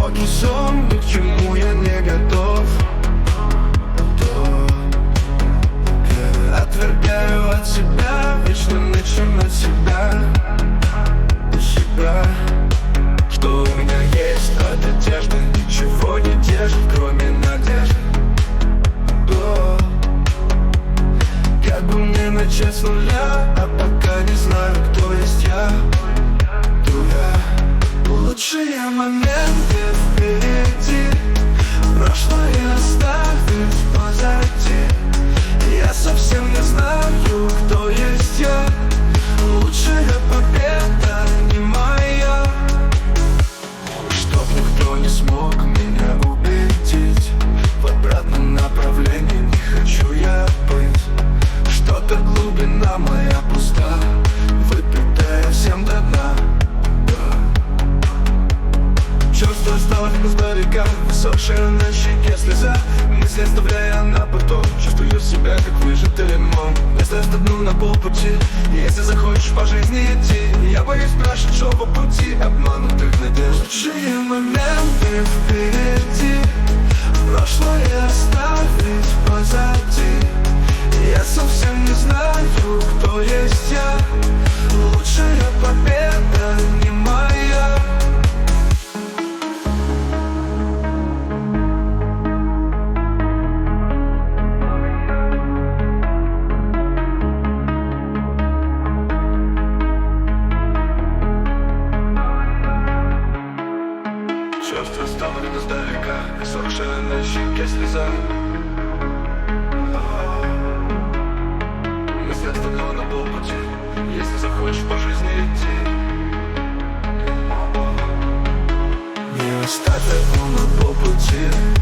глубокий сон, ни к чему я не готов. Отвергаю от себя, вечно нычем на себя. Что у меня есть от одежды, ничего не держит, кроме надежды. Как бы мне начать с нуля, а пока не знаю, кто есть я. Лучшие моменты впереди, прошлое оставить позади. Я совсем не знаю, кто есть я. Лучшая победа не моя. Чтоб никто не смог меня убедить, в обратном направлении не хочу я быть. Что-то глубина моя пуста, выпитая всем до дна. Чувство стало как издалека, высохшая на щеке слеза. Мысли оставляя на потом, чувствую себя как выжатый лимон. Если остановлю на полпути, если захочешь по жизни идти, я боюсь прошедшего пути, обманутых надежд. Лучшие моменты впереди, прошлое оставить позади. Я совсем не знаю, кто есть я. Лучшая победа не моя. Чувство стало видно издалека, высохшая на щеке слеза. Мысли оставляла на полпути, если захочешь по жизни идти. Не оставь его на полпути.